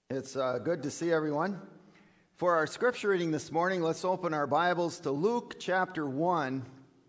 It's good to see everyone. For our scripture reading this morning, let's open our Bibles to Luke chapter 1.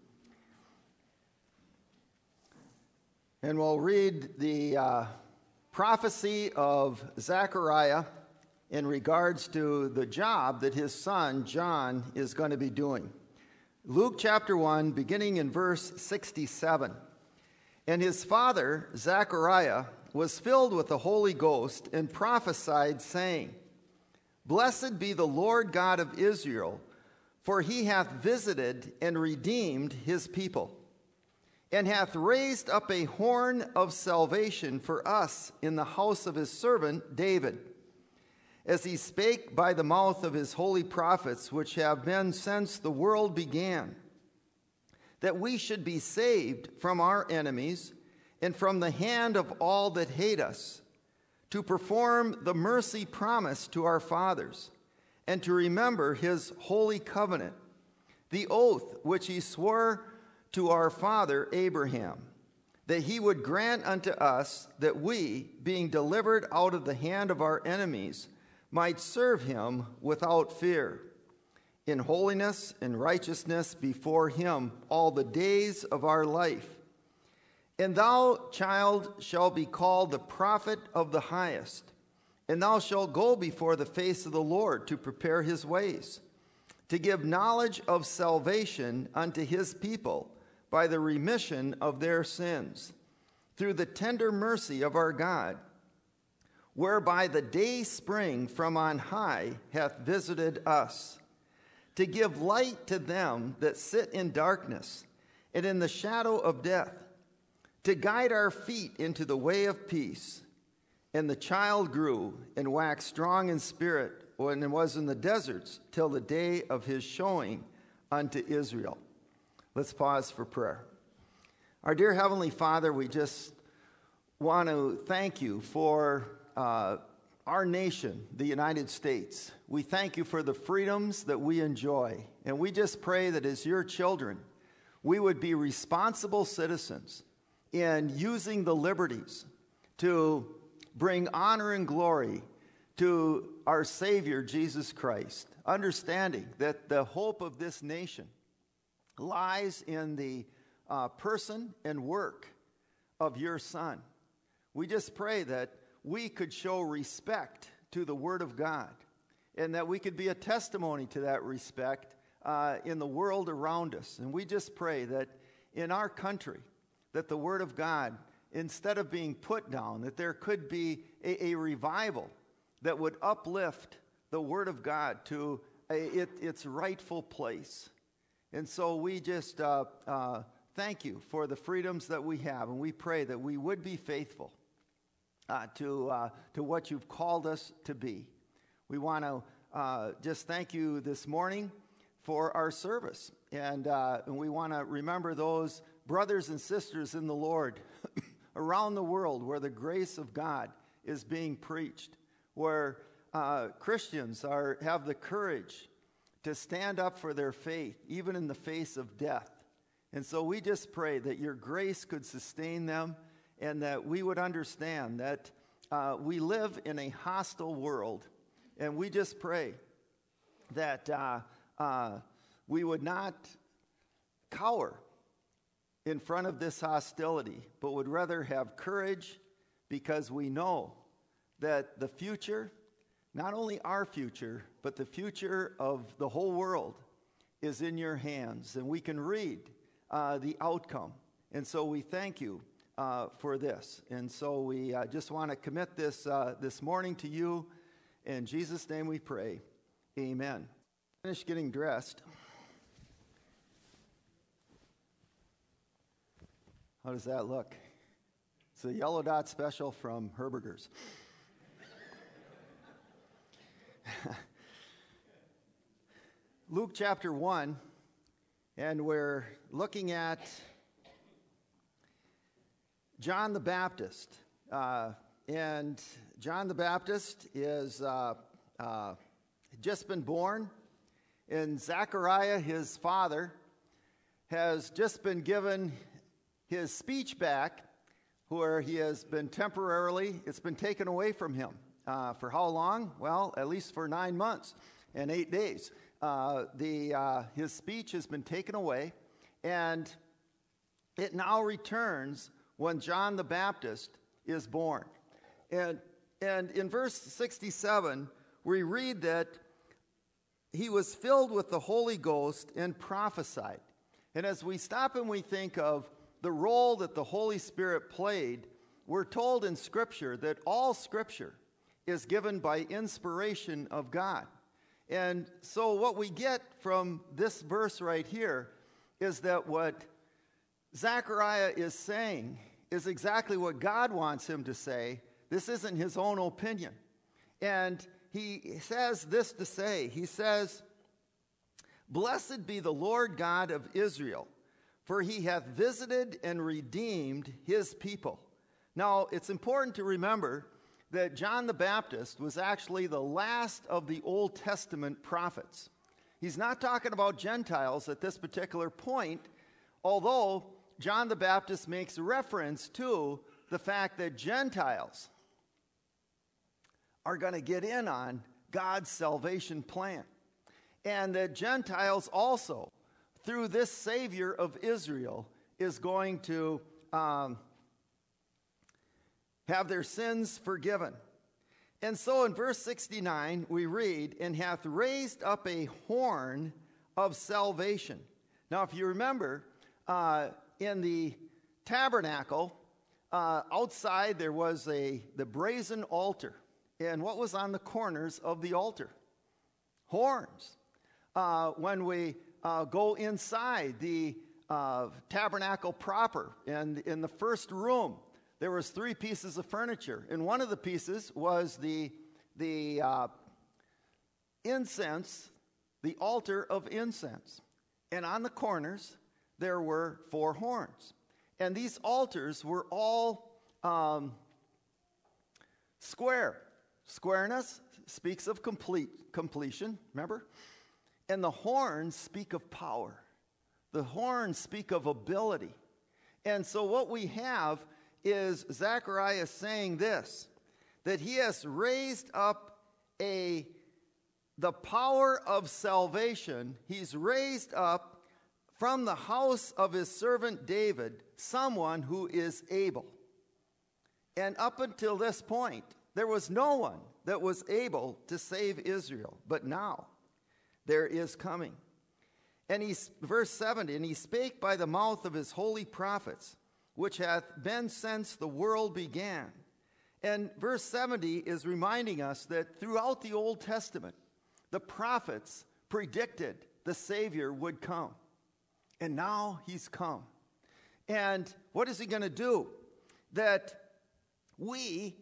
And we'll read the prophecy of Zechariah in regards to the job that his son John is going to be doing. Luke chapter 1, beginning in verse 67. And his father, Zechariah, was filled with the Holy Ghost and prophesied, saying, Blessed be the Lord God of Israel, for he hath visited and redeemed his people, and hath raised up a horn of salvation for us in the house of his servant David, as he spake by the mouth of his holy prophets, which have been since the world began, that we should be saved from our enemies and from the hand of all that hate us, to perform the mercy promised to our fathers, and to remember his holy covenant, the oath which he swore to our father Abraham, that he would grant unto us that we, being delivered out of the hand of our enemies, might serve him without fear, in holiness and righteousness before him all the days of our life. And thou, child, shalt be called the prophet of the highest, and thou shalt go before the face of the Lord to prepare his ways, to give knowledge of salvation unto his people by the remission of their sins, through the tender mercy of our God, whereby the day spring from on high hath visited us, to give light to them that sit in darkness and in the shadow of death, to guide our feet into the way of peace. And the child grew and waxed strong in spirit, and was in the deserts till the day of his showing unto Israel. Let's pause for prayer. Our dear Heavenly Father, we just want to thank you for our nation, the United States. We thank you for the freedoms that we enjoy. And we just pray that as your children, we would be responsible citizens in using the liberties to bring honor and glory to our Savior, Jesus Christ, understanding that the hope of this nation lies in the person and work of your Son. We just pray that we could show respect to the Word of God, and that we could be a testimony to that respect in the world around us. And we just pray that in our country, that the Word of God, instead of being put down, that there could be a revival that would uplift the Word of God to its rightful place. And so we just thank you for the freedoms that we have, and we pray that we would be faithful to what you've called us to be. We want to just thank you this morning for our service, and we want to remember those brothers and sisters in the Lord around the world where the grace of God is being preached, where Christians have the courage to stand up for their faith, even in the face of death. And so we just pray that your grace could sustain them, and that we would understand that we live in a hostile world. And we just pray that we would not cower in front of this hostility, but would rather have courage, because we know that the future, not only our future, but the future of the whole world is in your hands, and we can read the outcome. And so we thank you for this. And so we just want to commit this morning to you. In Jesus' name we pray. Amen. Finished getting dressed. How does that look? It's a yellow dot special from Herberger's. Luke chapter 1, and we're looking at John the Baptist. And John the Baptist is just been born, and Zechariah, his father, has just been given his speech back, where he has been temporarily, it's been taken away from him. for how long? Well, at least for 9 months and 8 days. His speech has been taken away, and it now returns when John the Baptist is born. And in verse 67, we read that he was filled with the Holy Ghost and prophesied. And as we stop and we think of the role that the Holy Spirit played, we're told in Scripture that all Scripture is given by inspiration of God. And so what we get from this verse right here is that what Zechariah is saying is exactly what God wants him to say. This isn't his own opinion. And he says this to say, he says, "Blessed be the Lord God of Israel, for he hath visited and redeemed his people." Now, it's important to remember that John the Baptist was actually the last of the Old Testament prophets. He's not talking about Gentiles at this particular point, although John the Baptist makes reference to the fact that Gentiles are going to get in on God's salvation plan. And that Gentiles also, through this Savior of Israel, is going to have their sins forgiven. And so in verse 69, we read, "And hath raised up a horn of salvation." Now, if you remember, in the tabernacle, outside there was the brazen altar. And what was on the corners of the altar? Horns. When we go inside the tabernacle proper, and in the first room, there was 3 pieces of furniture. And one of the pieces was the incense, the altar of incense. And on the corners, there were 4 horns. And these altars were all square. Squareness speaks of completion, remember? And the horns speak of power. The horns speak of ability. And so what we have is Zechariah saying this, that he has raised up the power of salvation. He's raised up from the house of his servant David someone who is able. And up until this point, there was no one that was able to save Israel. But now there is coming. And verse 70, "And he spake by the mouth of his holy prophets, which hath been since the world began." And verse 70 is reminding us that throughout the Old Testament, the prophets predicted the Savior would come. And now he's come. And what is he going to do? That we,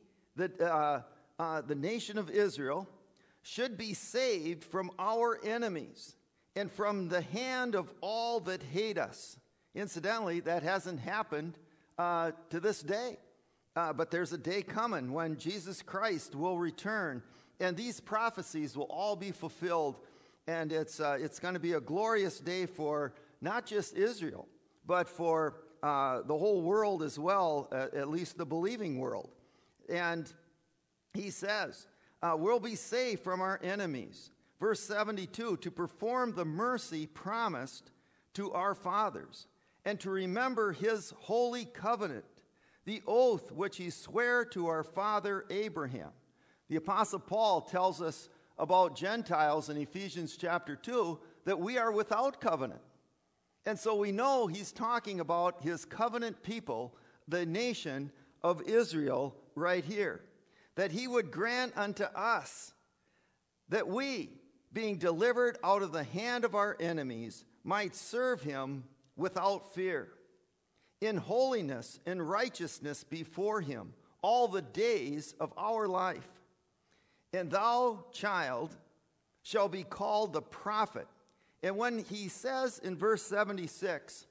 the nation of Israel, should be saved from our enemies and from the hand of all that hate us. Incidentally, that hasn't happened to this day. But there's a day coming when Jesus Christ will return, and these prophecies will all be fulfilled. And it's going to be a glorious day for not just Israel, but for the whole world as well, at least the believing world. And he says, we'll be saved from our enemies. Verse 72, "To perform the mercy promised to our fathers, and to remember his holy covenant, the oath which he sware to our father Abraham." The Apostle Paul tells us about Gentiles in Ephesians chapter 2 that we are without covenant. And so we know he's talking about his covenant people, the nation of Israel, right here. That he would grant unto us that we, being delivered out of the hand of our enemies, might serve him without fear, in holiness and righteousness before him, all the days of our life. And thou, child, shall be called the prophet. And when he says in verse 76,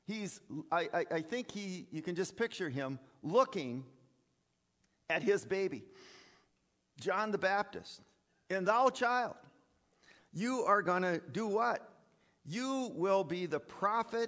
I think you can just picture him looking at his baby, John the Baptist. "And thou, child, you are going to do what? You will be the prophet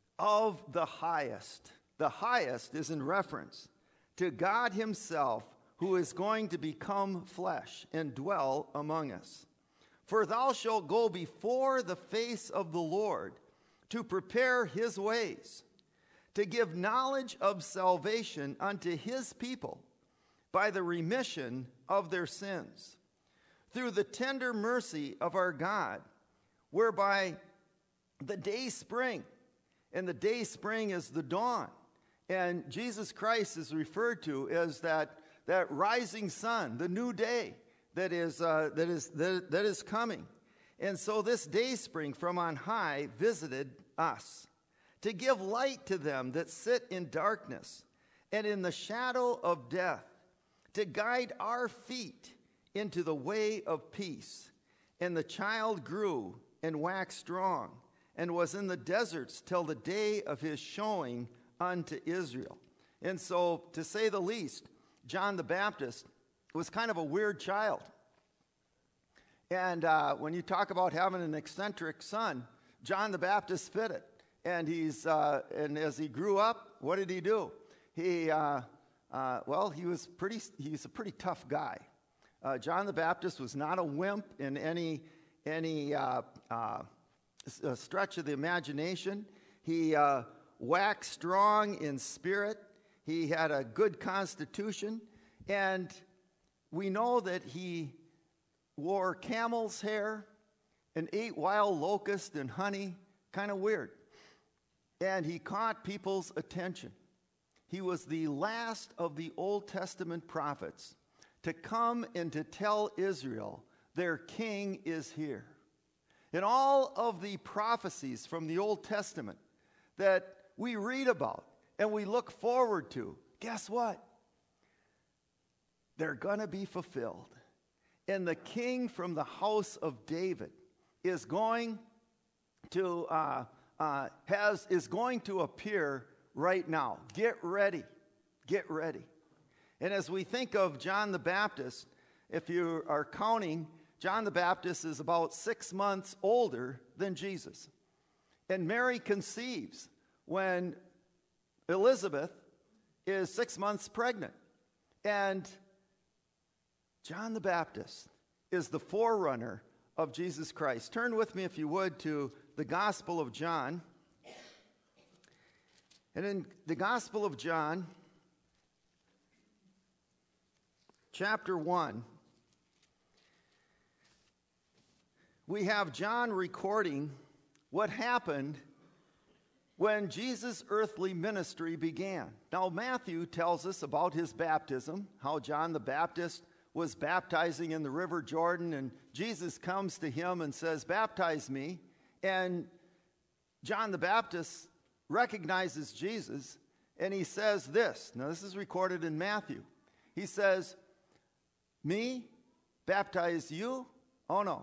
of the highest." The highest is in reference to God himself, who is going to become flesh and dwell among us. For thou shalt go before the face of the Lord to prepare his ways, to give knowledge of salvation unto his people by the remission of their sins, through the tender mercy of our God, whereby the day spring, and the day spring is the dawn. And Jesus Christ is referred to as that rising sun, the new day that is coming. And so this day spring from on high visited us, to give light to them that sit in darkness and in the shadow of death, to guide our feet into the way of peace. And the child grew and waxed strong, and was in the deserts till the day of his showing unto Israel. And so, to say the least, John the Baptist was kind of a weird child. And when you talk about having an eccentric son, John the Baptist fit it. And and as he grew up, what did he do? He was a pretty tough guy. John the Baptist was not a wimp in any stretch of the imagination. He waxed strong in spirit. He had a good constitution. And we know that he wore camel's hair and ate wild locust and honey. Kind of weird. And he caught people's attention. He was the last of the Old Testament prophets to come and to tell Israel their king is here. In all of the prophecies from the Old Testament that we read about and we look forward to, guess what? They're going to be fulfilled. And the king from the house of David is going to appear right now. Get ready. Get ready. And as we think of John the Baptist, if you are counting, John the Baptist is about 6 months older than Jesus. And Mary conceives when Elizabeth is 6 months pregnant. And John the Baptist is the forerunner of Jesus Christ. Turn with me, if you would, to the Gospel of John. And in the Gospel of John, chapter 1, we have John recording what happened when Jesus' earthly ministry began. Now, Matthew tells us about his baptism, how John the Baptist was baptizing in the river Jordan, and Jesus comes to him and says, "Baptize me." And John the Baptist recognizes Jesus, and he says this. Now, this is recorded in Matthew. He says, "Me? Baptize you? Oh, no.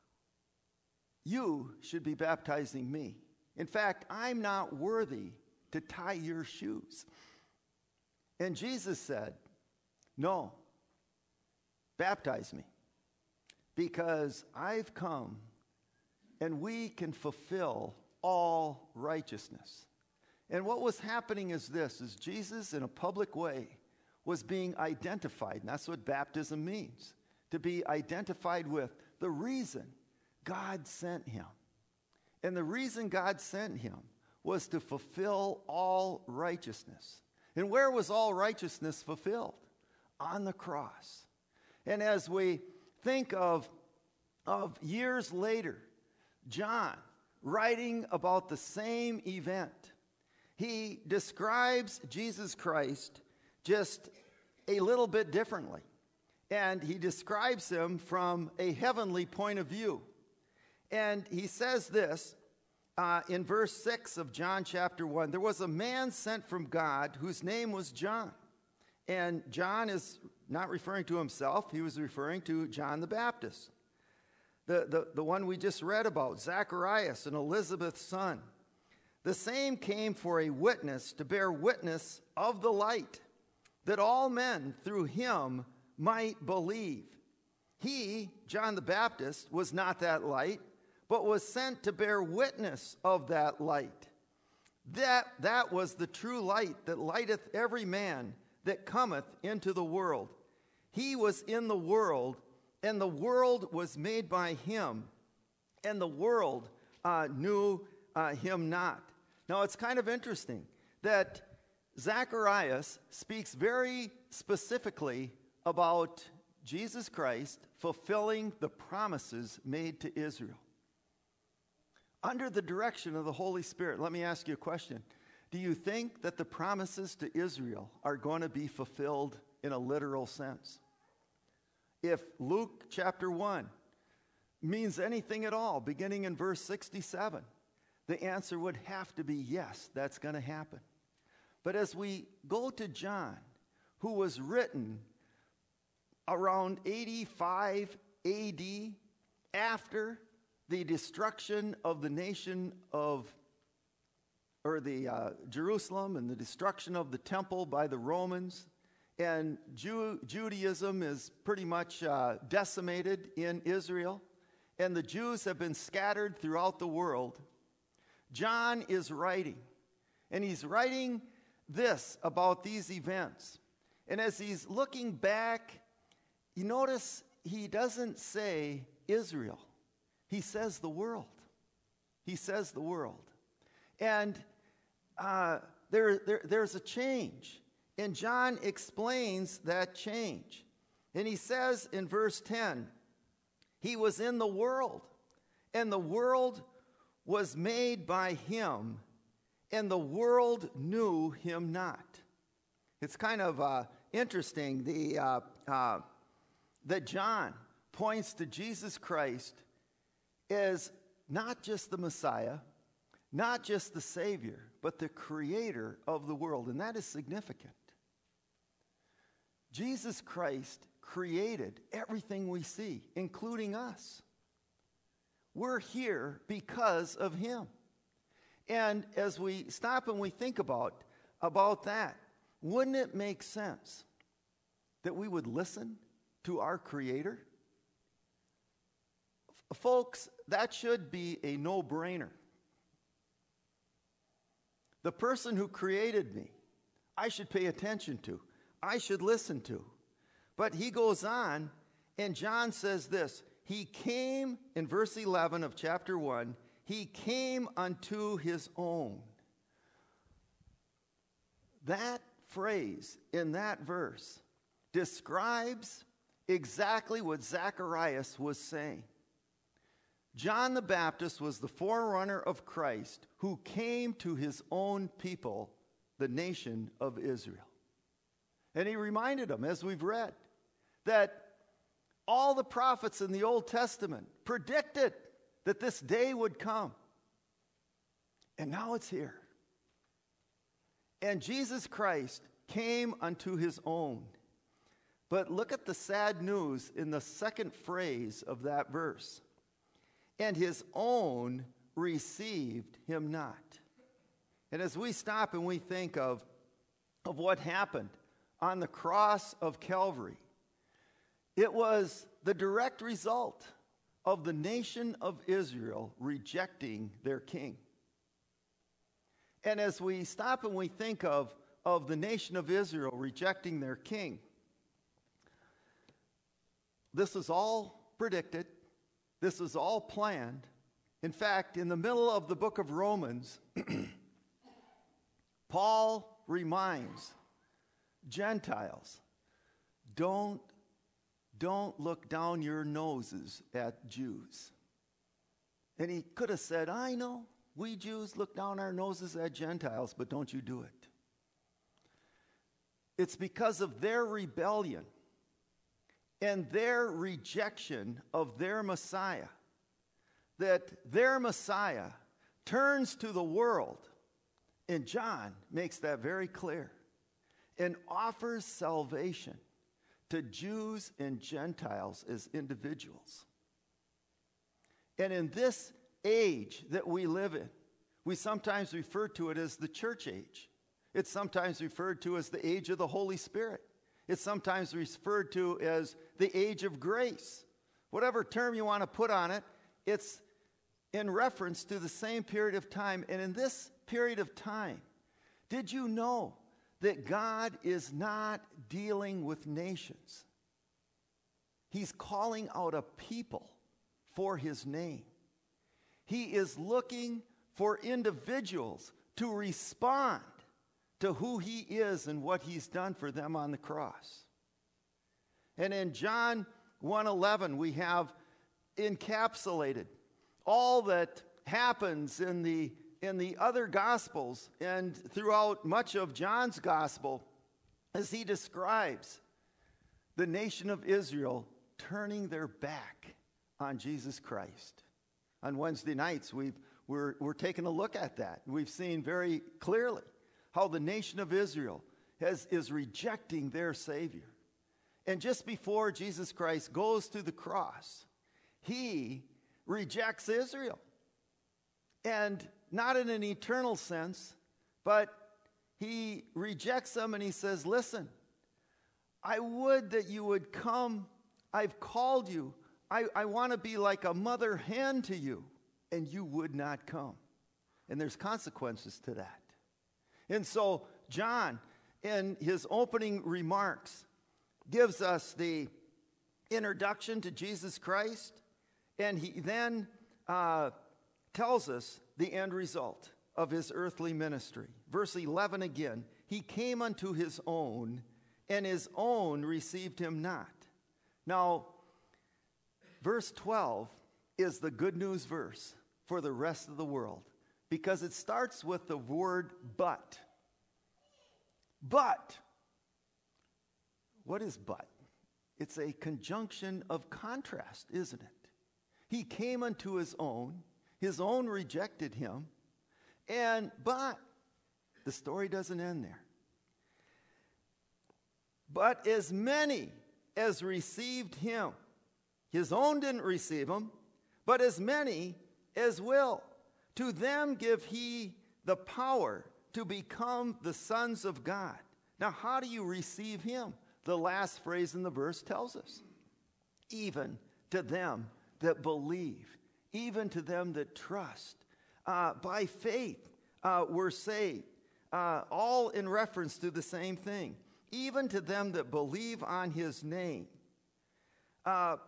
You should be baptizing me. In fact, I'm not worthy to tie your shoes." And Jesus said, "No, baptize me, because I've come and we can fulfill all righteousness." And what was happening is this, is Jesus in a public way was being identified, and that's what baptism means, to be identified with the reason God sent him. And the reason God sent him was to fulfill all righteousness. And where was all righteousness fulfilled? On the cross. And as we think of years later, John, writing about the same event, he describes Jesus Christ just a little bit differently. And he describes him from a heavenly point of view. And he says this in verse 6 of John chapter 1. "There was a man sent from God whose name was John." And John is not referring to himself. He was referring to John the Baptist, the one we just read about, Zacharias and Elizabeth's son. "The same came for a witness, to bear witness of the light, that all men through him might believe. He, John the Baptist, was not that light, but was sent to bear witness of that light. That was the true light that lighteth every man that cometh into the world. He was in the world, and the world was made by him, and the world knew him not. Now, it's kind of interesting that Zacharias speaks very specifically about Jesus Christ fulfilling the promises made to Israel. Under the direction of the Holy Spirit, let me ask you a question. Do you think that the promises to Israel are going to be fulfilled in a literal sense? If Luke chapter 1 means anything at all, beginning in verse 67, the answer would have to be yes, that's going to happen. But as we go to John, who was written around 85 AD, after the destruction of the nation of, Jerusalem, and the destruction of the temple by the Romans, and Judaism is pretty much decimated in Israel, and the Jews have been scattered throughout the world. John is writing, and he's writing this about these events. And as he's looking back, you notice he doesn't say Israel. He says the world. He says the world. And there's a change. And John explains that change. And he says in verse 10, he was in the world, and the world was made by him, and the world knew him not. It's kind of interesting that John points to Jesus Christ as not just the Messiah, not just the Savior, but the creator of the world. And that is significant. Jesus Christ created everything we see, including us. We're here because of him. And as we stop and we think about that, wouldn't it make sense that we would listen to our Creator? Folks, that should be a no-brainer. The person who created me, I should pay attention to. I should listen to. But he goes on, and John says this. He came, in verse 11 of chapter 1, he came unto his own. That phrase in that verse describes exactly what Zacharias was saying. John the Baptist was the forerunner of Christ who came to his own people, the nation of Israel. And he reminded them, as we've read, that all the prophets in the Old Testament predicted that this day would come. And now it's here. And Jesus Christ came unto his own. But look at the sad news in the second phrase of that verse. And his own received him not. And as we stop and we think of what happened on the cross of Calvary, it was the direct result of the nation of Israel rejecting their king. And as we stop and we think of the nation of Israel rejecting their king, this is all predicted. This is all planned. In fact, in the middle of the book of Romans, Paul reminds Gentiles, don't look down your noses at Jews. And he could have said, I know, we Jews look down our noses at Gentiles, but don't you do it. It's because of their rebellion and their rejection of their Messiah that their Messiah turns to the world, and John makes that very clear, and offers salvation to Jews and Gentiles as individuals. And in this age that we live in, we sometimes refer to it as the church age. It's sometimes referred to as the age of the Holy Spirit. It's sometimes referred to as the age of grace. Whatever term you want to put on it, it's in reference to the same period of time. And in this period of time, did you know that God is not dealing with nations? He's calling out a people for his name. He is looking for individuals to respond to who he is and what he's done for them on the cross. And in John 1:11, we have encapsulated all that happens in the other Gospels and throughout much of John's Gospel as he describes the nation of Israel turning their back on Jesus Christ. On Wednesday nights, we're taking a look at that. We've seen very clearly how the nation of Israel is rejecting their Savior. And just before Jesus Christ goes to the cross, he rejects Israel. And not in an eternal sense, but he rejects them and he says, listen, I would that you would come. I've called you. I want to be like a mother hen to you, and you would not come. And there's consequences to that. And so John, in his opening remarks, gives us the introduction to Jesus Christ, and he then tells us the end result of his earthly ministry. Verse 11 again, he came unto his own, and his own received him not. Now, verse 12 is the good news verse for the rest of the world because it starts with the word but. But. What is but? It's a conjunction of contrast, isn't it? He came unto his own rejected him, but the story doesn't end there. But as many as received him, his own didn't receive him, but as many as will, to them give he the power to become the sons of God. Now, how do you receive him? The last phrase in the verse tells us. Even to them that believe, even to them that trust. By faith we're saved. All in reference to the same thing. Even to them that believe on his name. Have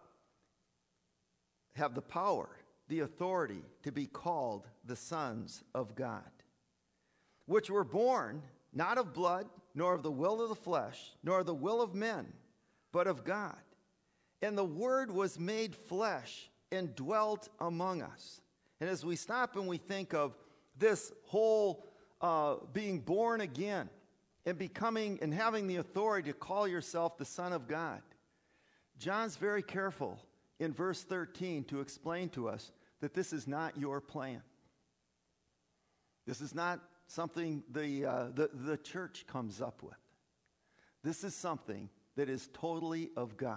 the power, the authority to be called the sons of God. Which were born not of blood, nor of the will of the flesh, nor of the will of men, but of God. And the Word was made flesh and dwelt among us. And as we stop and we think of this whole being born again and becoming and having the authority to call yourself the Son of God, John's very careful in verse 13 to explain to us that this is not your plan. This is not something the church comes up with. This is something that is totally of God.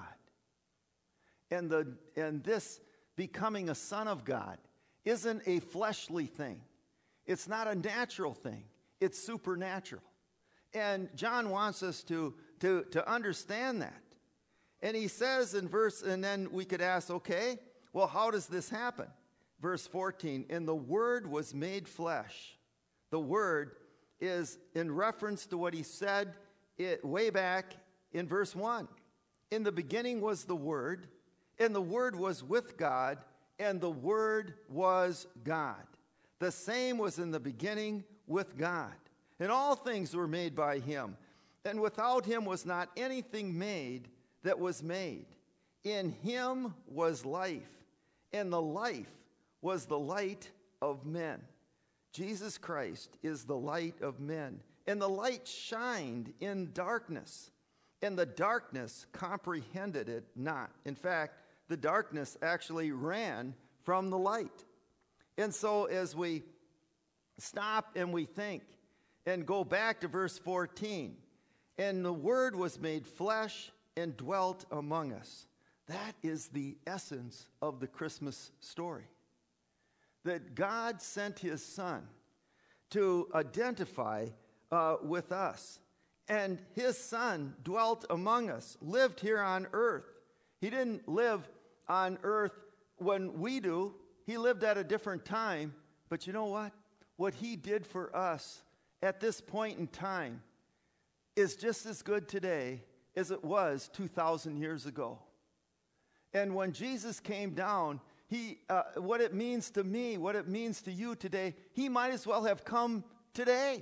And this becoming a son of God isn't a fleshly thing. It's not a natural thing. It's supernatural. And John wants us to understand that. And he says in verse, and then we could ask, okay, well, how does this happen? Verse 14, and the Word was made flesh. The Word is in reference to what he said way back in verse 1. In the beginning was the Word, and the Word was with God, and the Word was God. The same was in the beginning with God. And all things were made by him, and without him was not anything made that was made. In him was life, and the life was the light of men. Jesus Christ is the light of men. And the light shined in darkness, and the darkness comprehended it not. In fact, the darkness actually ran from the light. And so as we stop and we think and go back to verse 14, and the Word was made flesh and dwelt among us. That is the essence of the Christmas story. That God sent his Son to identify with us. And his Son dwelt among us, lived here on earth. He didn't live on earth when we do. He lived at a different time. But you know what? What he did for us at this point in time is just as good today as it was 2,000 years ago. And when Jesus came down, what it means to me, what it means to you today, he might as well have come today.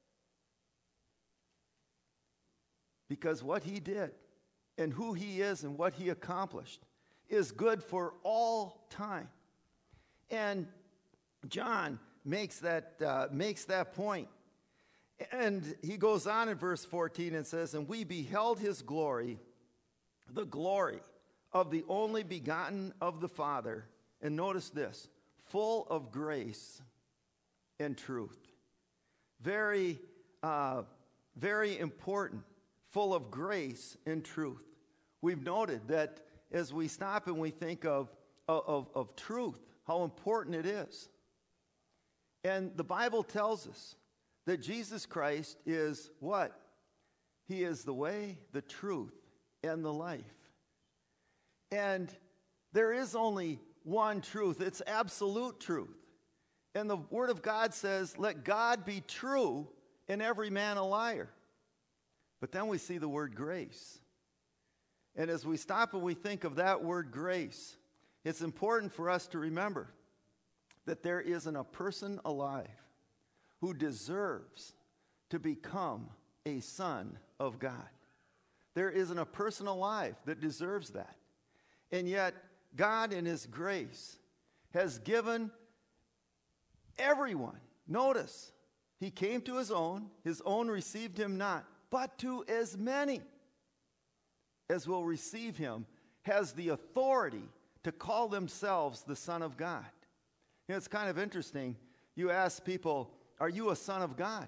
Because what he did and who he is and what he accomplished is good for all time. And John makes that point. And he goes on in verse 14 and says, "And we beheld his glory, the glory of the only begotten of the Father." And notice this, full of grace and truth. Very, very important. Full of grace and truth. We've noted that as we stop and we think of truth, how important it is. And the Bible tells us that Jesus Christ is what? He is the way, the truth, and the life. And there is only one truth. It's absolute truth. And the Word of God says, "Let God be true and every man a liar." But then we see the word grace. And as we stop and we think of that word grace, it's important for us to remember that there isn't a person alive who deserves to become a son of God. There isn't a person alive that deserves that. And yet, God in his grace has given everyone. Notice, he came to his own received him not. But to as many as will receive him, has the authority to call themselves the Son of God. You know, it's kind of interesting. You ask people, "Are you a son of God?"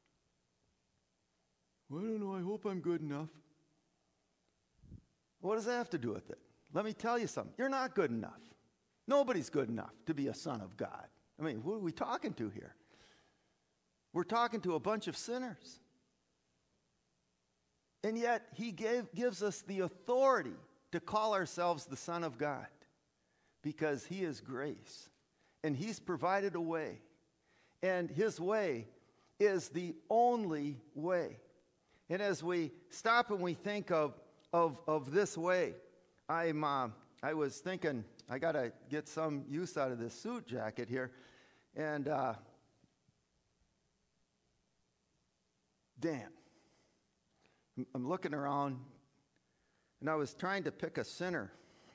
"Well, I don't know. I hope I'm good enough." What does that have to do with it? Let me tell you something. You're not good enough. Nobody's good enough to be a son of God. I mean, who are we talking to here? We're talking to a bunch of sinners. And yet, he gives us the authority to call ourselves the Son of God because he is grace. And he's provided a way. And his way is the only way. And as we stop and we think of this way, I was thinking, I got to get some use out of this suit jacket here. And Dan. I'm looking around, and I was trying to pick a sinner.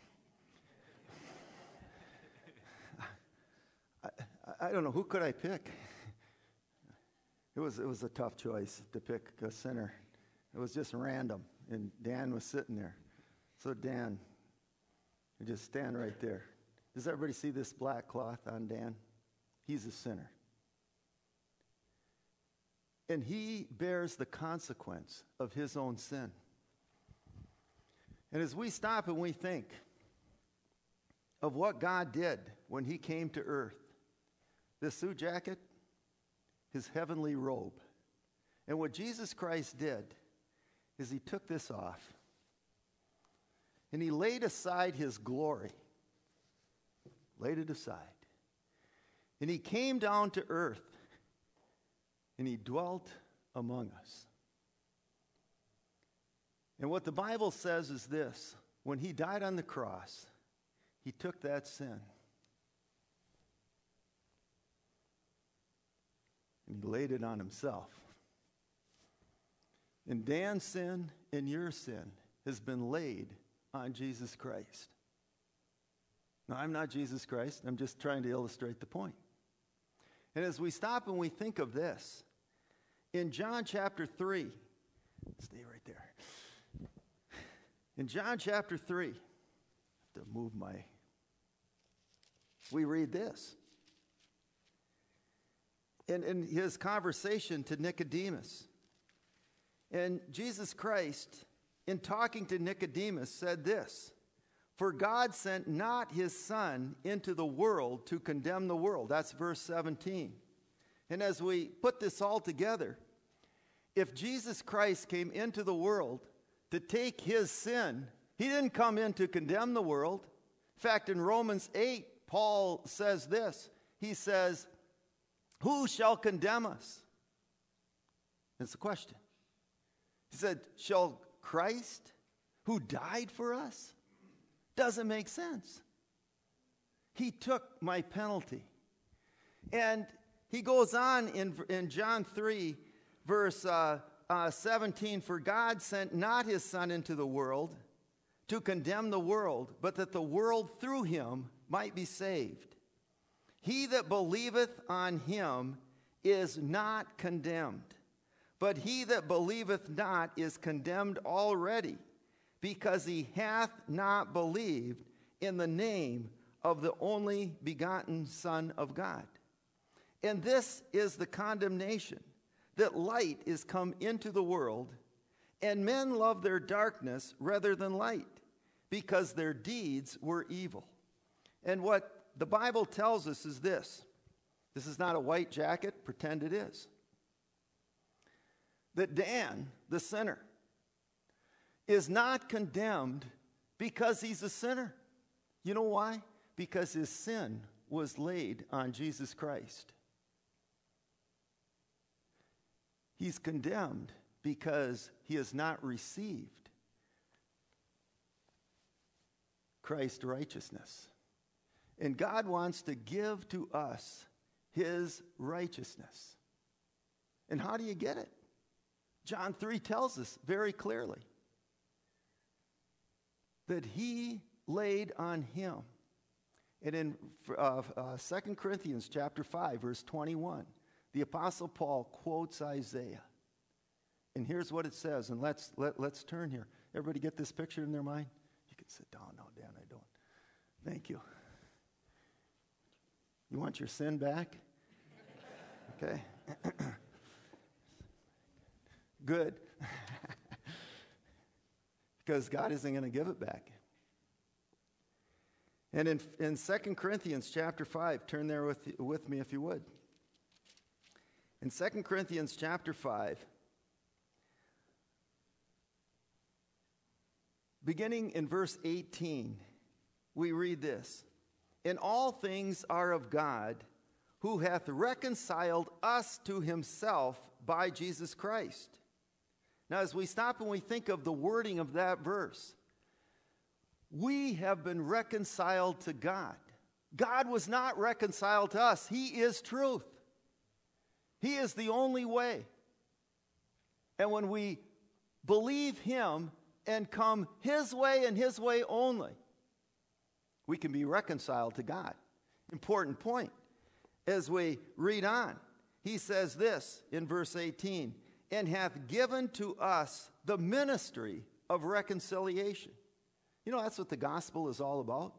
I don't know, who could I pick? It was a tough choice to pick a sinner. It was just random, and Dan was sitting there. So Dan, you just stand right there. Does everybody see this black cloth on Dan? He's a sinner. And he bears the consequence of his own sin. And as we stop and we think of what God did when he came to earth, this suit jacket, his heavenly robe. And what Jesus Christ did is he took this off and he laid aside his glory, laid it aside. And he came down to earth and he dwelt among us. And what the Bible says is this: when he died on the cross, he took that sin and he laid it on himself. And Dan's sin and your sin has been laid on Jesus Christ. Now, I'm not Jesus Christ. I'm just trying to illustrate the point. And as we stop and we think of this, in John chapter 3, stay right there. In John chapter 3, I have to move we read this. In his conversation to Nicodemus. And Jesus Christ, in talking to Nicodemus, said this: "For God sent not his Son into the world to condemn the world." That's verse 17. And as we put this all together, if Jesus Christ came into the world to take his sin, he didn't come in to condemn the world. In fact, in Romans 8, Paul says this. He says, "Who shall condemn us?" That's the question. He said, "Shall Christ, who died for us?" Doesn't make sense. He took my penalty. And he goes on in John 3, verse 17, for God sent not his Son into the world to condemn the world, but that the world through him might be saved. He that believeth on him is not condemned, but he that believeth not is condemned already, because he hath not believed in the name of the only begotten Son of God. And this is the condemnation, that light is come into the world, and men love their darkness rather than light, because their deeds were evil. And what the Bible tells us is this. This is not a white jacket, pretend it is. That Dan, the sinner, is not condemned because he's a sinner. You know why? Because his sin was laid on Jesus Christ. He's condemned because he has not received Christ's righteousness. And God wants to give to us his righteousness. And how do you get it? John 3 tells us very clearly that he laid on him. And in 2 Corinthians chapter 5, verse 21, the Apostle Paul quotes Isaiah. And here's what it says, and let's turn here. Everybody get this picture in their mind? You can sit down. No, Dan, I don't. Thank you. You want your sin back? Okay. Good. Because God isn't going to give it back. And in 2 Corinthians chapter 5, turn there with me if you would. In 2 Corinthians chapter 5, beginning in verse 18, we read this. And all things are of God, who hath reconciled us to himself by Jesus Christ. Now, as we stop and we think of the wording of that verse, we have been reconciled to God. God was not reconciled to us. He is truth. He is the only way. And when we believe him and come his way and his way only, we can be reconciled to God. Important point. As we read on, he says this in verse 18, and hath given to us the ministry of reconciliation. You know, that's what the gospel is all about.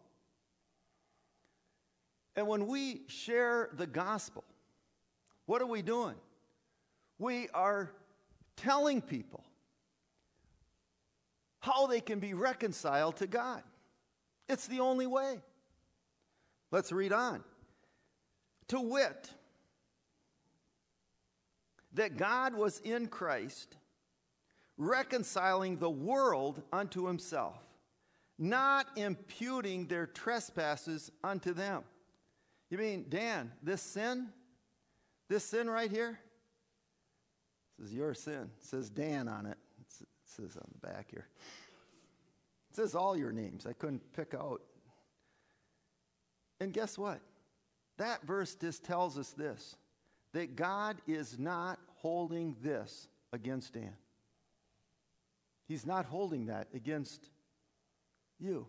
And when we share the gospel, what are we doing? We are telling people how they can be reconciled to God. It's the only way. Let's read on. To wit, that God was in Christ, reconciling the world unto himself, not imputing their trespasses unto them. You mean, Dan, this sin right here, this is your sin. It says Dan on it. It says on the back here. It says all your names. I couldn't pick out. And guess what? That verse just tells us this, that God is not holding this against Dan. He's not holding that against you,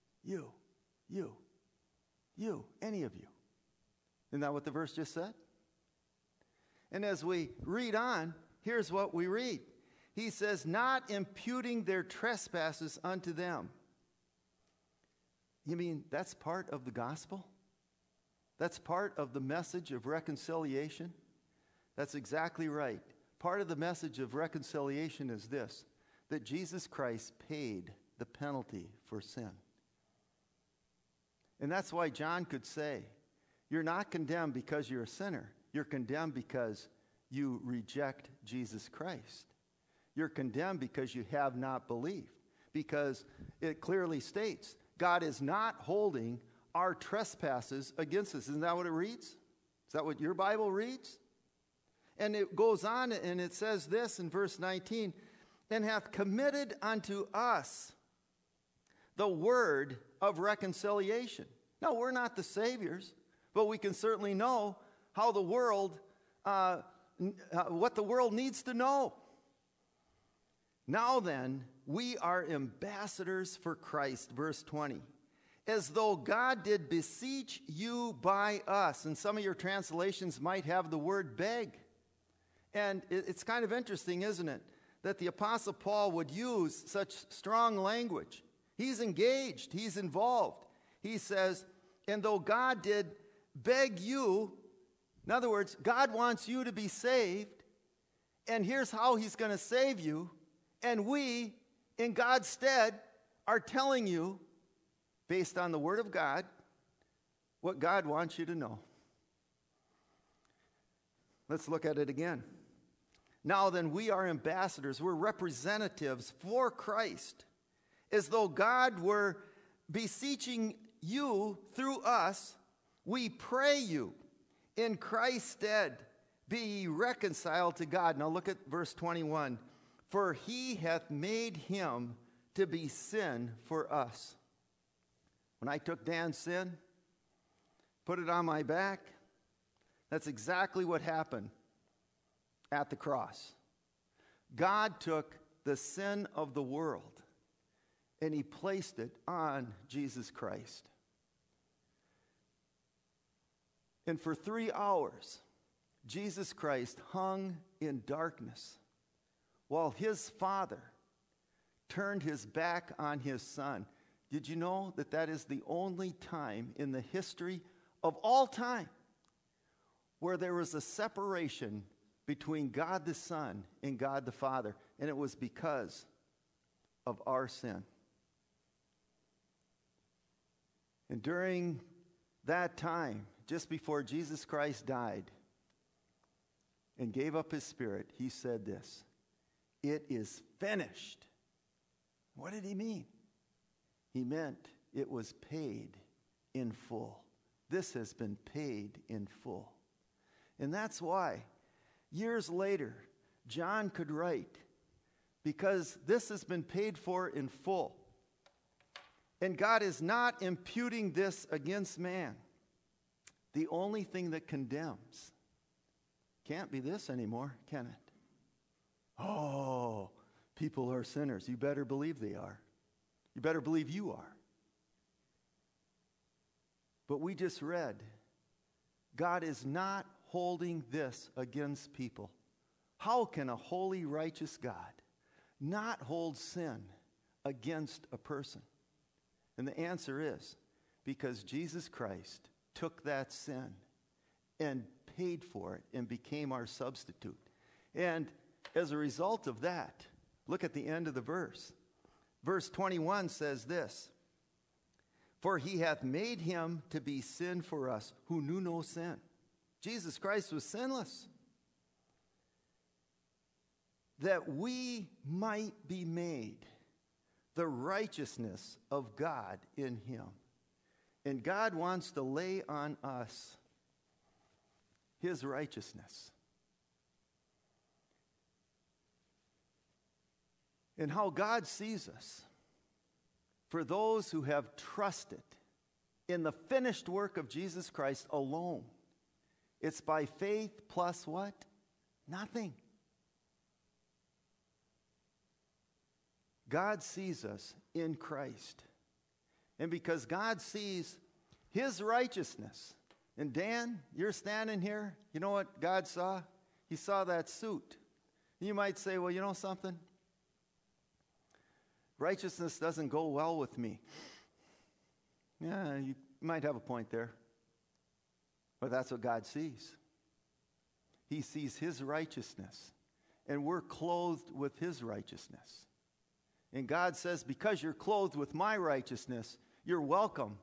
any of you. Isn't that what the verse just said? And as we read on, here's what we read. He says, not imputing their trespasses unto them. You mean that's part of the gospel? That's part of the message of reconciliation? That's exactly right. Part of the message of reconciliation is this, that Jesus Christ paid the penalty for sin. And that's why John could say, you're not condemned because you're a sinner. You're condemned because you reject Jesus Christ. You're condemned because you have not believed. Because it clearly states, God is not holding our trespasses against us. Isn't that what it reads? Is that what your Bible reads? And it goes on and it says this in verse 19, and hath committed unto us the word of reconciliation. Now, we're not the saviors, but we can certainly know how the world, what the world needs to know. Now then, we are ambassadors for Christ, verse 20, as though God did beseech you by us. And some of your translations might have the word beg. And it's kind of interesting, isn't it, that the Apostle Paul would use such strong language. He's engaged. He's involved. He says, and though God did beg you, in other words, God wants you to be saved, and here's how he's going to save you, and we, in God's stead, are telling you, based on the Word of God, what God wants you to know. Let's look at it again. Now then, we are ambassadors. We're representatives for Christ, as though God were beseeching you through us. We pray you, in Christ's stead, be ye reconciled to God. Now look at verse 21. For he hath made him to be sin for us. When I took Dan's sin, put it on my back, that's exactly what happened at the cross. God took the sin of the world and he placed it on Jesus Christ. And for 3 hours, Jesus Christ hung in darkness while his Father turned his back on his Son. Did you know that that is the only time in the history of all time where there was a separation between God the Son and God the Father? And it was because of our sin. And during that time, just before Jesus Christ died and gave up his spirit, he said this, "It is finished." What did he mean? He meant it was paid in full. This has been paid in full. And that's why, years later, John could write, because this has been paid for in full. And God is not imputing this against man. The only thing that condemns can't be this anymore, can it? Oh, people are sinners. You better believe they are. You better believe you are. But we just read, God is not holding this against people. How can a holy, righteous God not hold sin against a person? And the answer is because Jesus Christ took that sin and paid for it and became our substitute. And as a result of that, look at the end of the verse. Verse 21 says this, "For he hath made him to be sin for us, who knew no sin." Jesus Christ was sinless, that we might be made the righteousness of God in him. And God wants to lay on us his righteousness. And how God sees us, for those who have trusted in the finished work of Jesus Christ alone. It's by faith plus what? Nothing. God sees us in Christ. And because God sees his righteousness, and Dan, you're standing here, you know what God saw? He saw that suit. You might say, well, you know something? Righteousness doesn't go well with me. Yeah, you might have a point there. But that's what God sees. He sees his righteousness. And we're clothed with his righteousness. And God says, because you're clothed with my righteousness, you're welcome.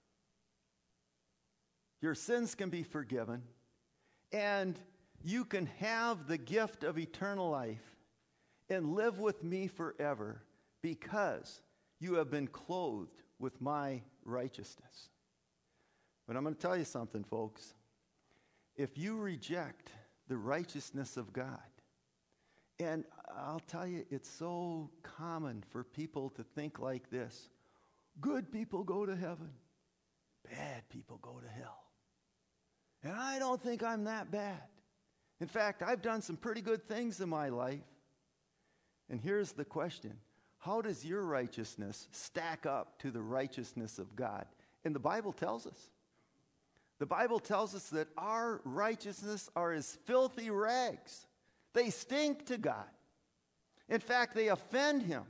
Your sins can be forgiven. And you can have the gift of eternal life and live with me forever because you have been clothed with my righteousness. But I'm going to tell you something, folks. If you reject the righteousness of God, and I'll tell you, it's so common for people to think like this. good people go to heaven, bad people go to hell. And I don't think I'm that bad. In fact, I've done some pretty good things in my life. And here's the question. How does your righteousness stack up to the righteousness of God? And the Bible tells us. The Bible tells us that our righteousness are as filthy rags. They stink to God. In fact, they offend him.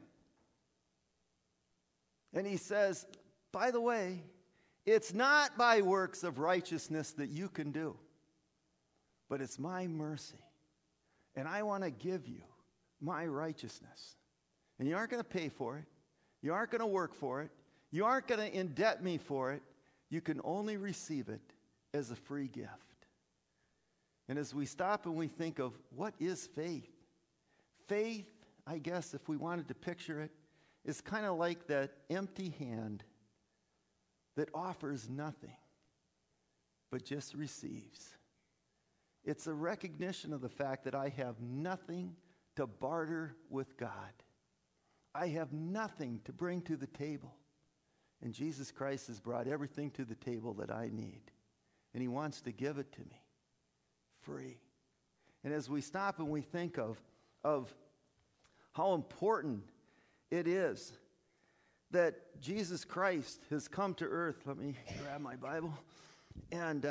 And he says, by the way, it's not by works of righteousness that you can do, but it's my mercy. And I want to give you my righteousness. And you aren't going to pay for it. You aren't going to work for it. You aren't going to indebt me for it. You can only receive it as a free gift. And as we stop and we think of what is faith? Faith, I guess, if we wanted to picture it, is kind of like that empty hand that offers nothing, but just receives. It's a recognition of the fact that I have nothing to barter with God. I have nothing to bring to the table. And Jesus Christ has brought everything to the table that I need. And he wants to give it to me free. And as we stop and we think of how important it is that Jesus Christ has come to earth. Let me grab my Bible. And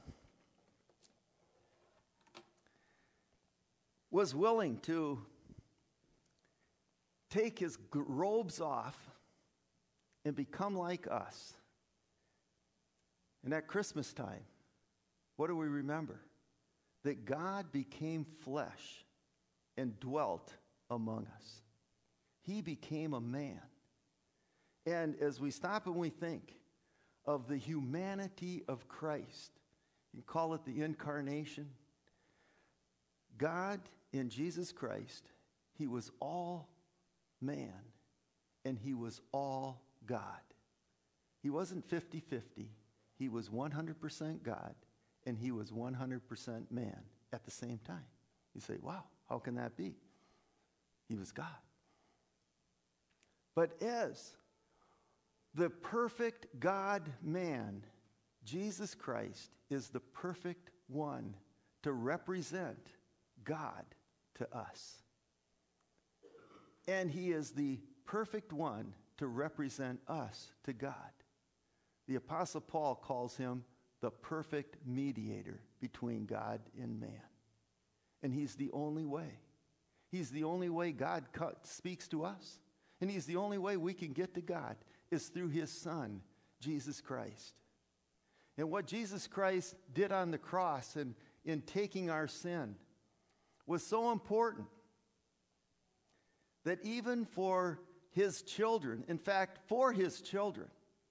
was willing to take his robes off and become like us. And at Christmas time, what do we remember? That God became flesh and dwelt among us. He became a man. And as we stop and we think of the humanity of Christ, you can call it the incarnation. God in Jesus Christ, he was all man and he was all God. He wasn't 50-50. He was 100% God and he was 100% man at the same time. You say, wow, how can that be? He was God. But as the perfect God-man, Jesus Christ is the perfect one to represent God to us. And he is the perfect one to represent us to God. The Apostle Paul calls him the perfect mediator between God and man. And he's the only way. He's the only way God speaks to us. And he's the only way we can get to God is through his Son, Jesus Christ. And what Jesus Christ did on the cross and in taking our sin was so important that even for his children, in fact, for his children,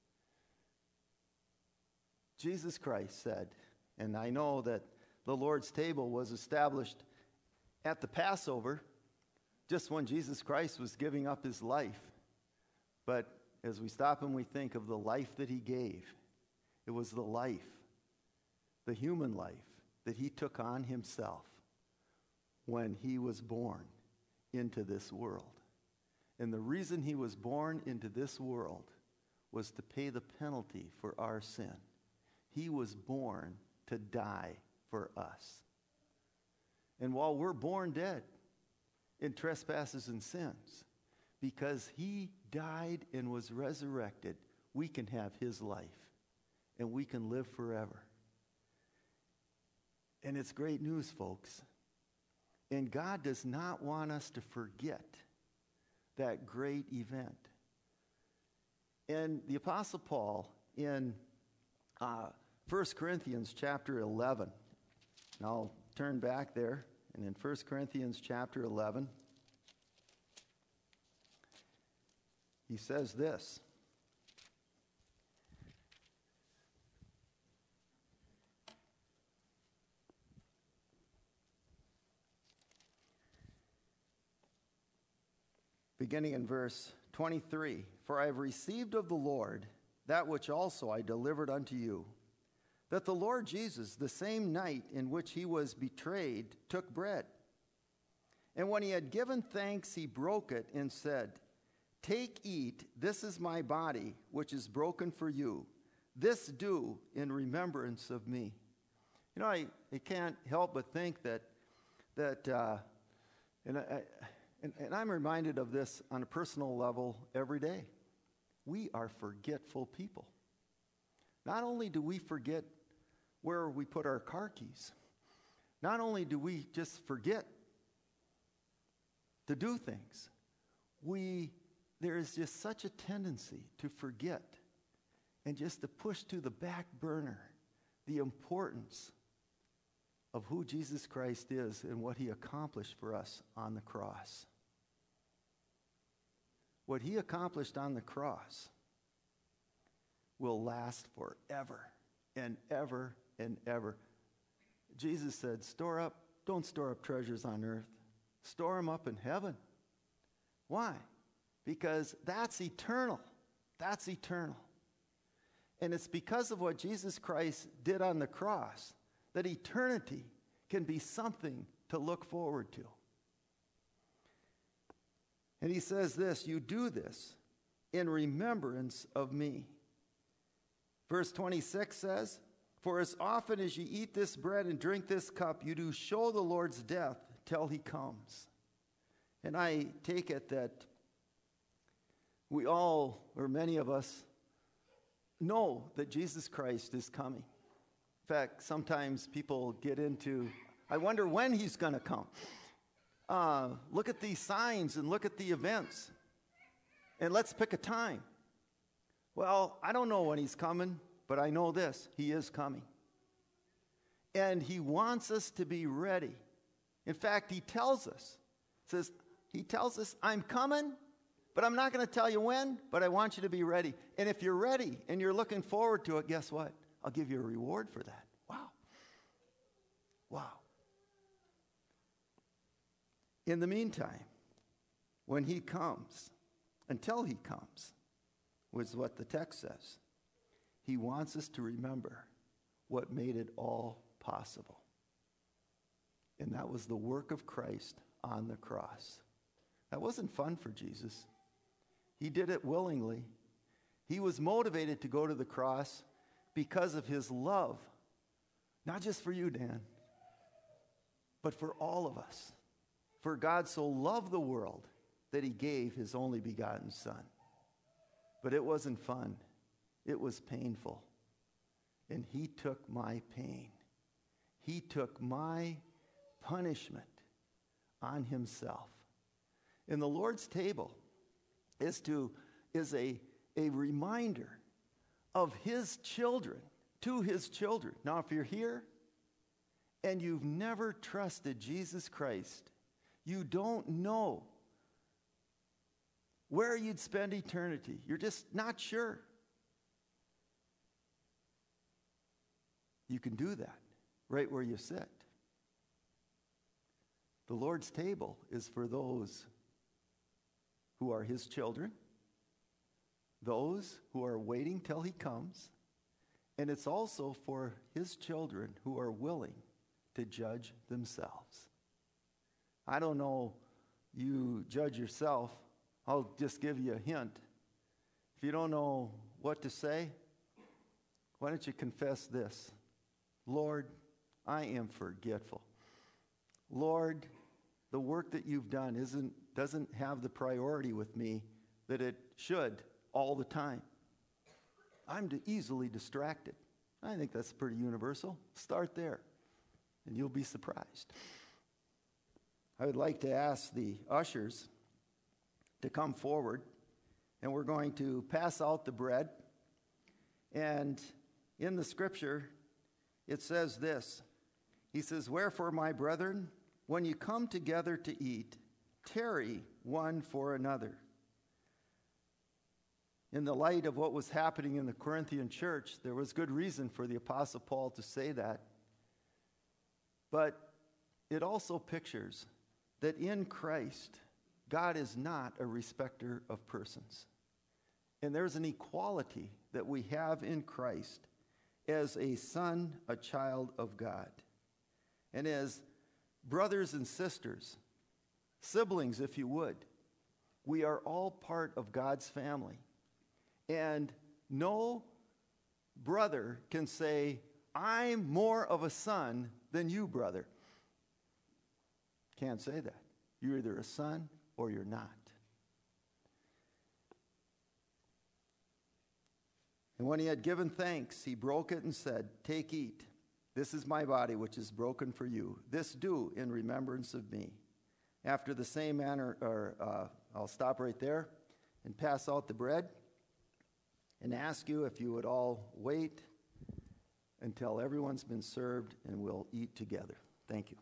Jesus Christ said, and I know that the Lord's table was established at the Passover, just when Jesus Christ was giving up his life. But as we stop and we think of the life that he gave, it was the life, the human life, that he took on himself when he was born into this world. And the reason he was born into this world was to pay the penalty for our sin. He was born to die for us. And while we're born dead in trespasses and sins, because he died and was resurrected, we can have his life and we can live forever. And it's great news, folks. And God does not want us to forget that great event. And the Apostle Paul in 1 Corinthians chapter 11, and I'll turn back there, and in 1 Corinthians chapter 11, he says this. Beginning in verse 23, "For I have received of the Lord that which also I delivered unto you, that the Lord Jesus, the same night in which he was betrayed, took bread. And when he had given thanks, he broke it and said, Take, eat, this is my body, which is broken for you. This do in remembrance of me. You know, I can't help but think that and I'm reminded of this on a personal level every day. We are forgetful people. Not only do we forget where we put our car keys, not only do we just forget to do things, there is just such a tendency to forget and just to push to the back burner the importance of who Jesus Christ is and what he accomplished for us on the cross. What he accomplished on the cross will last forever and ever and ever. Jesus said, don't store up treasures on earth. Store them up in heaven. Why? Because that's eternal. That's eternal. And it's because of what Jesus Christ did on the cross that eternity can be something to look forward to. And he says this, you do this in remembrance of me. Verse 26 says, for as often as you eat this bread and drink this cup, you do show the Lord's death till he comes. And I take it that we all, or many of us, know that Jesus Christ is coming. In fact, sometimes people get into, I wonder when he's going to come. Look at these signs and look at the events. And let's pick a time. Well, I don't know when he's coming, but I know this. He is coming. And he wants us to be ready. In fact, he tells us, I'm coming, but I'm not going to tell you when, but I want you to be ready. And if you're ready and you're looking forward to it, guess what? I'll give you a reward for that. Wow. Wow. In the meantime, when he comes, until he comes, which is what the text says, he wants us to remember what made it all possible. And that was the work of Christ on the cross. That wasn't fun for Jesus. He did it willingly. He was motivated to go to the cross because of his love. Not just for you, Dan, but for all of us. For God so loved the world that he gave his only begotten Son. But it wasn't fun. It was painful. And he took my pain. He took my punishment on himself. And the Lord's table is a reminder of his children, to his children. Now, if you're here and you've never trusted Jesus Christ, you don't know where you'd spend eternity. You're just not sure. You can do that right where you sit. The Lord's table is for those who are his children, those who are waiting till he comes, and it's also for his children who are willing to judge themselves. I don't know, you judge yourself. I'll just give you a hint. If you don't know what to say, why don't you confess this? Lord, I am forgetful. Lord, the work that you've done doesn't have the priority with me that it should all the time. I'm easily distracted. I think that's pretty universal. Start there, and you'll be surprised. I would like to ask the ushers to come forward, and we're going to pass out the bread. And in the scripture, it says this. He says, wherefore, my brethren, when you come together to eat, tarry one for another. In the light of what was happening in the Corinthian church, there was good reason for the Apostle Paul to say that. But it also pictures that in Christ, God is not a respecter of persons. And there's an equality that we have in Christ as a son, a child of God. And as brothers and sisters, siblings if you would, We are all part of God's family. And no brother can say, I'm more of a son than you, brother. Can't say that. You're either a son or you're not. And when he had given thanks, he broke it and said, take, eat. This is my body, which is broken for you. This do in remembrance of me. After the same manner, I'll stop right there and pass out the bread and ask you if you would all wait until everyone's been served and we'll eat together. Thank you.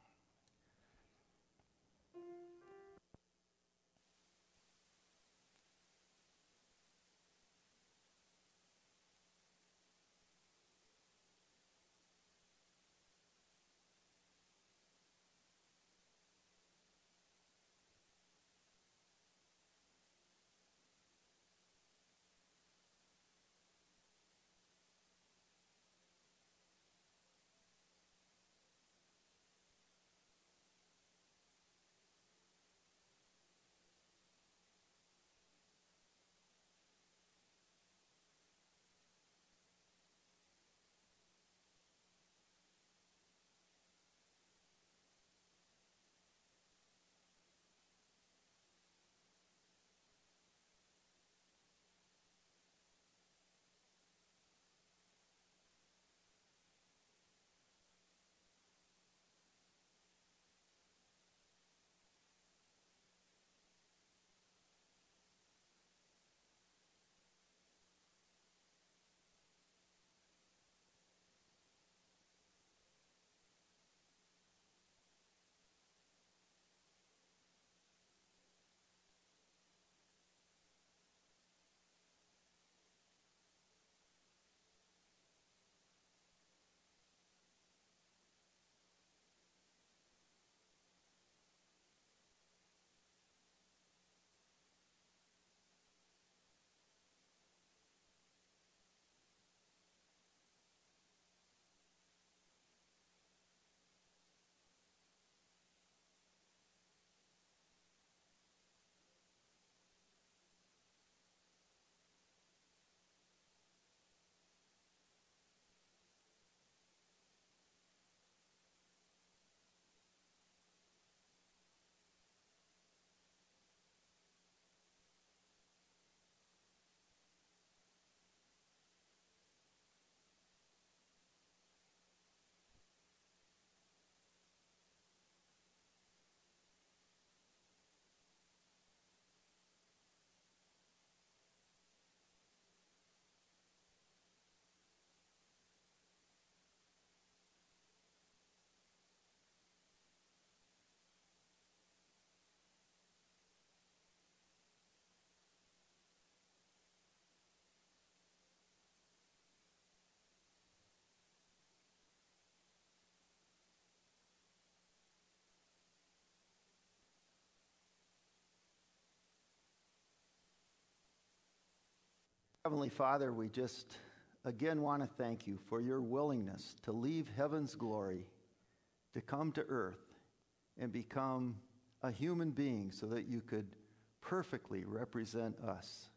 Heavenly Father, we just again want to thank you for your willingness to leave heaven's glory, to come to earth and become a human being so that you could perfectly represent us.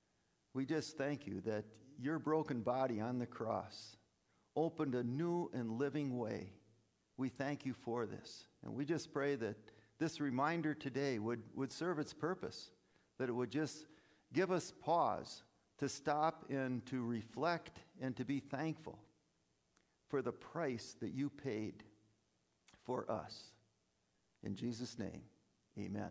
We just thank you that your broken body on the cross opened a new and living way. We thank you for this. And we just pray that this reminder today would serve its purpose, that it would just give us pause to stop and to reflect and to be thankful for the price that you paid for us. In Jesus' name, amen.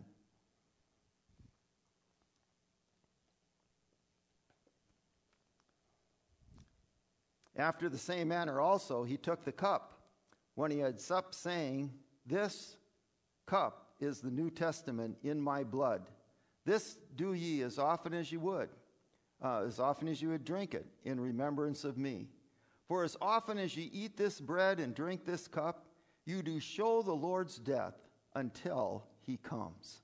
After the same manner also, he took the cup when he had supped, saying, this cup is the New Testament in my blood. This do ye as often as you would drink it in remembrance of me. For as often as ye eat this bread and drink this cup, you do show the Lord's death until he comes.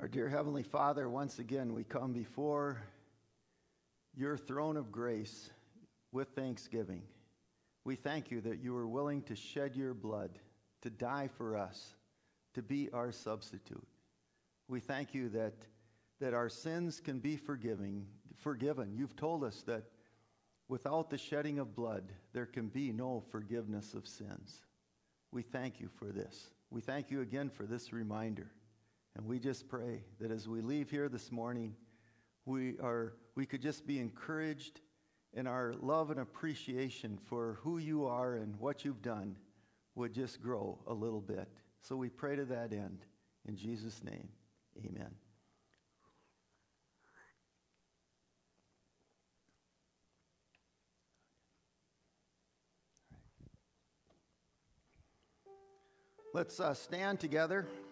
Our dear Heavenly Father, once again we come before your throne of grace with thanksgiving. We thank you that you were willing to shed your blood, to die for us, to be our substitute. We thank you that our sins can be forgiven. You've told us that without the shedding of blood, there can be no forgiveness of sins. We thank you for this. We thank you again for this reminder. And we just pray that as we leave here this morning, we could just be encouraged in our love and appreciation for who you are and what you've done would just grow a little bit. So we pray to that end. In Jesus' name, amen. Let's stand together